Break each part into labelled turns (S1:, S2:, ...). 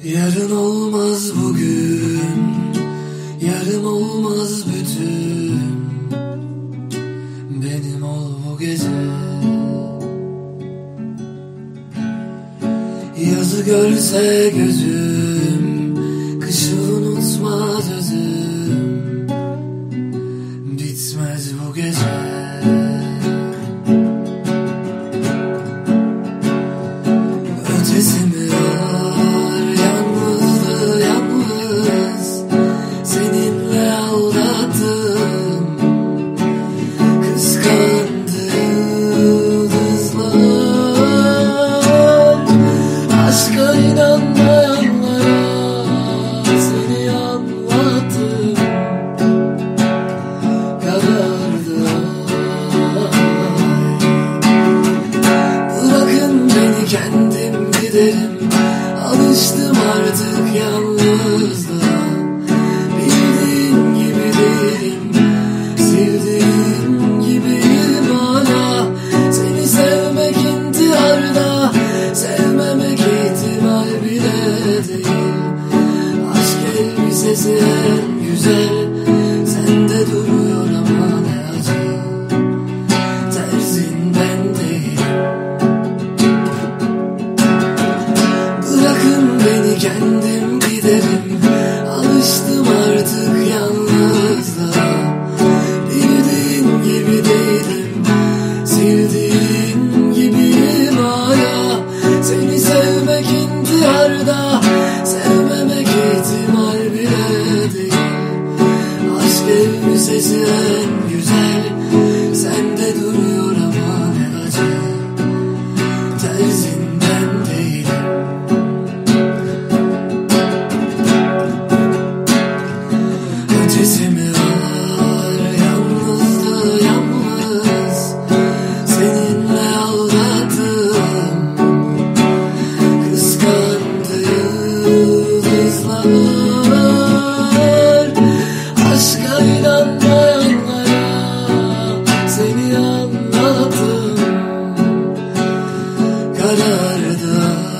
S1: Yarın olmaz bugün, yarım olmaz bütün. Benim ol bu gece. Yazı görse gözüm, kışı unutmaz özüm. Bitmez bu gece. Ötesi mi var yalnızlığı yalnız, seninle aldattım. Kıskandı yıldızlar, aşka inanmayanlara seni anlattım. Karardı bırakın beni kendim giderim. Alıştım artık yalnızlığa. Bildiğin gibi değilim, sevdiğin gibiyim hala. Seni sevmek intiharda, sevmemek ihtimal bile değil. Aşk elbisesi en güzel, sende duruyor ama ne acı. Terzin ben değilim. Bırakın beni kendim giderim. Alıştım artık yalnızlığa. Bildiğin gibi değilim, sevdiğin gibiyim hala. Seni sevmek intiharda, sevmemek ihtimal bile değil. Aşk elbisesi en güzel, sende duruyor ama ne acı. Terzin ben değilim. Ötesi mi var yalnızlığı yalnız, seninle aldattım. Kıskandı yıldızlar, aşka inanmayanlara seni anlattım. Karardı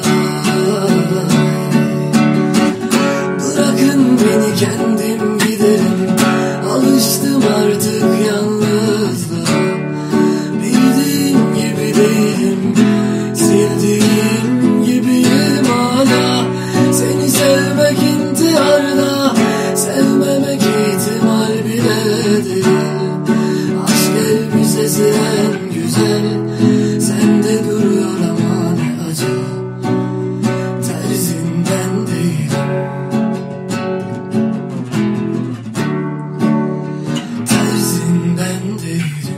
S1: bırakın beni kendim giderim. Alıştım artık yalnızlığa. Bildiğin gibi değilim, sevdiğin gibiyim hala. Seni sevmek intiharda, sevmemek ihtimal bile değil. Aşk elbisesi en güzel, sende duruyor ama ne acı. Terzin ben değilim. Terzin ben değilim.